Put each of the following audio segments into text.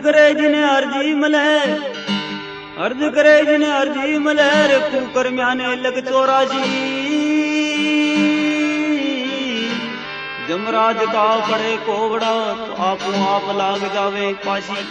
करे जिन्हें अर्जी मले, अर्ज करे जिन्हें अर्जी मले रे कुकर म्याने लग 84। जमराज का पड़े कोवड़ा तो आपू आप लाग जावे पासी।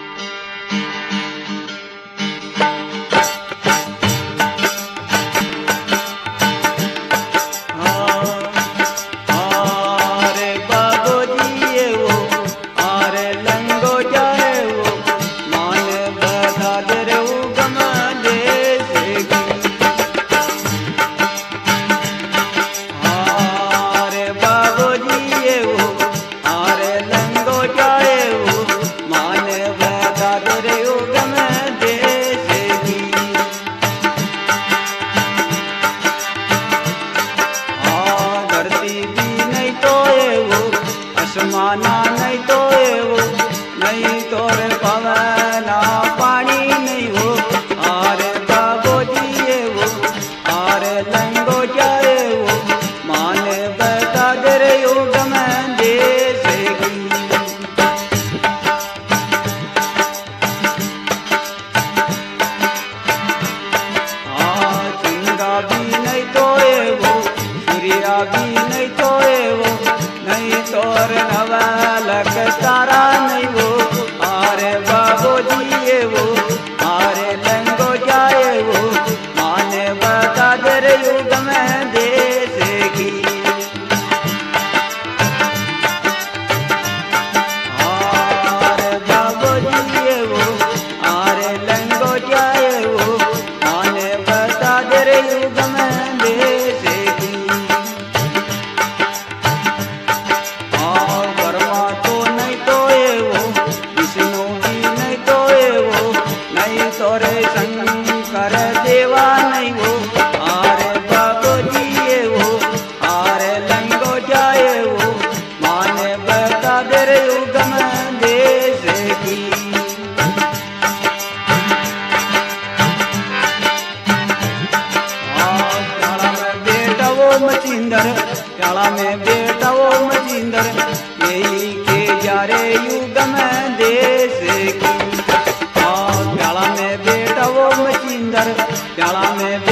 माना नहीं तो वो नहीं तो रे पवना पानी नहीं हो। आरे बाबो जी वो आरे लंगो जाए वो माने बता दे रे योग में देसेगी। चंगा भी नहीं तो वो सूर्या भी नहीं तो वो नहीं तोर नवलक तारा नहीं वो। आरे बाबो जी वो आरे लंगो जाए वो माने बता दे रे युग में देसेगी। आरे बाबो जी वो आरे लंगो जाए वो माने बता दे रे युग में देसेगी। तोरे शंकर देवा नहीं वो आरे बाबो जी वो आरे लंगो जाए वो माने बता दे रे युग में देसेगी। प्याला में बेटा वो मचिंदर, प्याला में बेटा वो मचिंदर यही के जा रे युग में देसेगी। प्याला में